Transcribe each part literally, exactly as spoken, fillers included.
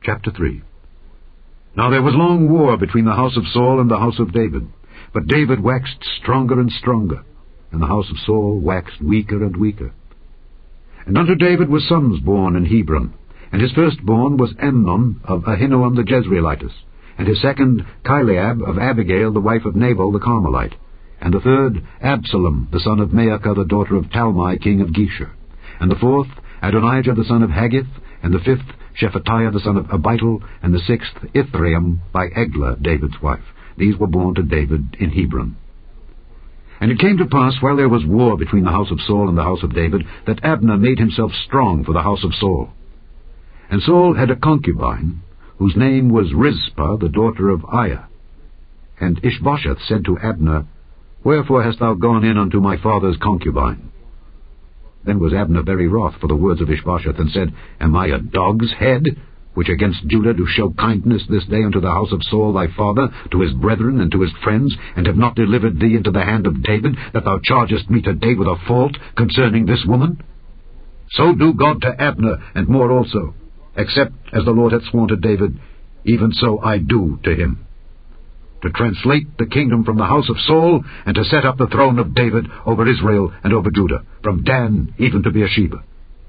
Chapter three. Now there was long war between the house of Saul and the house of David, but David waxed stronger and stronger, and the house of Saul waxed weaker and weaker. And unto David were sons born in Hebron, and his firstborn was Amnon of Ahinoam the Jezreelitess, and his second Chileab of Abigail the wife of Nabal the Carmelite, and the third Absalom the son of Maacah the daughter of Talmai king of Geshur, and the fourth Adonijah the son of Haggith, and the fifth Shephatiah the son of Abital, and the sixth Ithream by Eglah David's wife. These were born to David in Hebron. And it came to pass, while there was war between the house of Saul and the house of David, that Abner made himself strong for the house of Saul. And Saul had a concubine, whose name was Rizpah, the daughter of Aiah. And Ishbosheth said to Abner, Wherefore hast thou gone in unto my father's concubine? Then was Abner very wroth for the words of Ishbosheth, and said, Am I a dog's head, which against Judah do show kindness this day unto the house of Saul thy father, to his brethren and to his friends, and have not delivered thee into the hand of David, that thou chargest me today with a fault concerning this woman? So do God to Abner, and more also, except as the Lord hath sworn to David, even so I do to him, to translate the kingdom from the house of Saul, and to set up the throne of David over Israel and over Judah, from Dan even to Beersheba.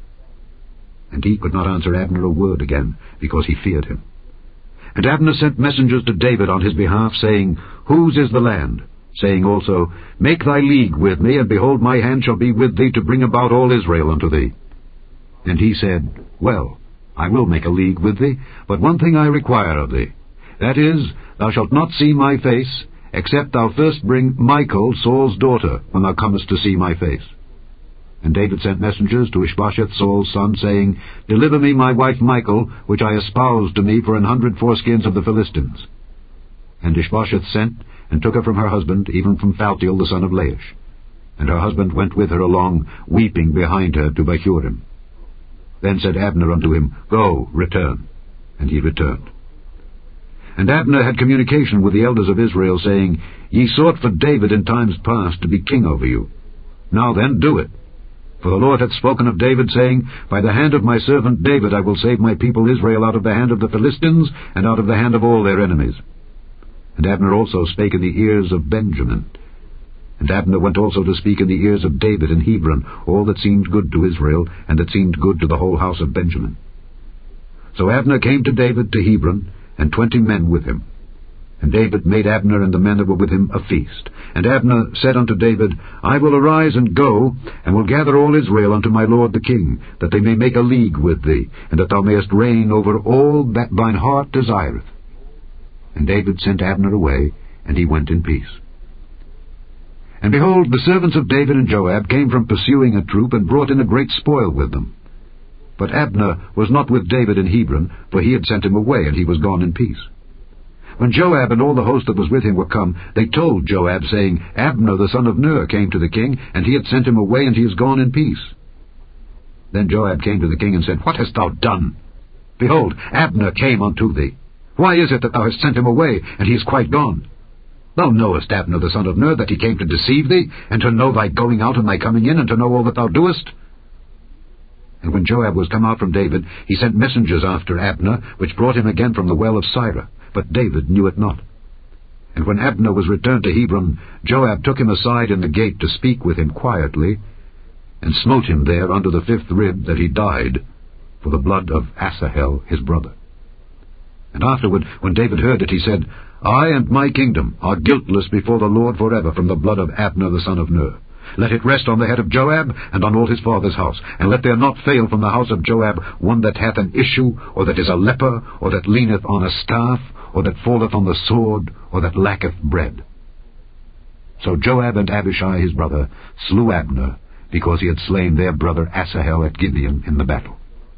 And he could not answer Abner a word again, because he feared him. And Abner sent messengers to David on his behalf, saying, Whose is the land? Saying also, Make thy league with me, and behold, my hand shall be with thee to bring about all Israel unto thee. And he said, Well, I will make a league with thee, but one thing I require of thee, that is, thou shalt not see my face, except thou first bring Michal, Saul's daughter, when thou comest to see my face. And David sent messengers to Ishbosheth, Saul's son, saying, Deliver me my wife Michal, which I espoused to me for an hundred foreskins of the Philistines. And Ishbosheth sent, and took her from her husband, even from Phaltiel the son of Laish. And her husband went with her along, weeping behind her to Bahurim. Then said Abner unto him, Go, return. And he returned. And Abner had communication with the elders of Israel, saying, Ye sought for David in times past to be king over you. Now then, do it. For the Lord hath spoken of David, saying, By the hand of my servant David I will save my people Israel out of the hand of the Philistines, and out of the hand of all their enemies. And Abner also spake in the ears of Benjamin. And Abner went also to speak in the ears of David in Hebron, all that seemed good to Israel, and that seemed good to the whole house of Benjamin. So Abner came to David to Hebron, and twenty men with him. And David made Abner and the men that were with him a feast. And Abner said unto David, I will arise and go, and will gather all Israel unto my lord the king, that they may make a league with thee, and that thou mayest reign over all that thine heart desireth. And David sent Abner away, and he went in peace. And behold, the servants of David and Joab came from pursuing a troop, and brought in a great spoil with them. But Abner was not with David in Hebron, for he had sent him away, and he was gone in peace. When Joab and all the host that was with him were come, they told Joab, saying, Abner the son of Ner came to the king, and he had sent him away, and he is gone in peace. Then Joab came to the king and said, What hast thou done? Behold, Abner came unto thee. Why is it that thou hast sent him away, and he is quite gone? Thou knowest Abner the son of Ner, that he came to deceive thee, and to know thy going out and thy coming in, and to know all that thou doest. And when Joab was come out from David, he sent messengers after Abner, which brought him again from the well of Sirah. But David knew it not. And when Abner was returned to Hebron, Joab took him aside in the gate to speak with him quietly, and smote him there under the fifth rib, that he died, for the blood of Asahel his brother. And afterward, when David heard it, he said, I and my kingdom are guiltless before the Lord forever from the blood of Abner the son of Ner. Let it rest on the head of Joab, and on all his father's house. And let there not fail from the house of Joab one that hath an issue, or that is a leper, or that leaneth on a staff, or that falleth on the sword, or that lacketh bread. So Joab and Abishai his brother slew Abner, because he had slain their brother Asahel at Gibeon in the battle.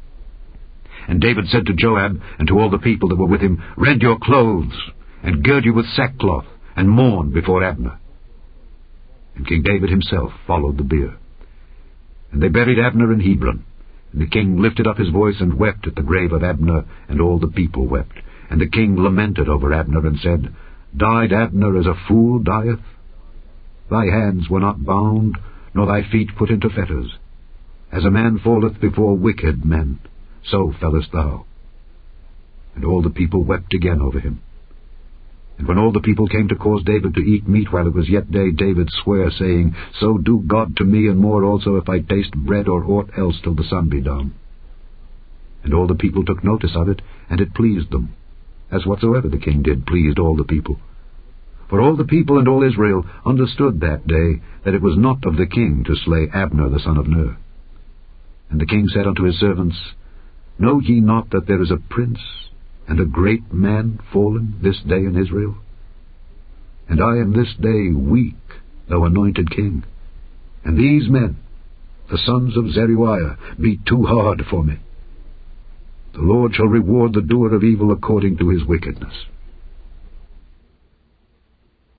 And David said to Joab and to all the people that were with him, Rend your clothes, and gird you with sackcloth, and mourn before Abner. And King David himself followed the bier. And they buried Abner in Hebron. And the king lifted up his voice and wept at the grave of Abner, and all the people wept. And the king lamented over Abner, and said, Died Abner as a fool dieth? Thy hands were not bound, nor thy feet put into fetters. As a man falleth before wicked men, so fellest thou. all the people wept again over him. And when all the people came to cause David to eat meat while it was yet day, David sware, saying, So do God to me, and more also, if I taste bread or aught else till the sun be down. And all the people took notice of it, and it pleased them, as whatsoever the king did pleased all the people. For all the people and all Israel understood that day that it was not of the king to slay Abner the son of Ner. And the king said unto his servants, Know ye not that there is a prince and a great man fallen this day in Israel? And I am this day weak, thou anointed king, and these men, the sons of Zeruiah, be too hard for me. The Lord shall reward the doer of evil according to his wickedness.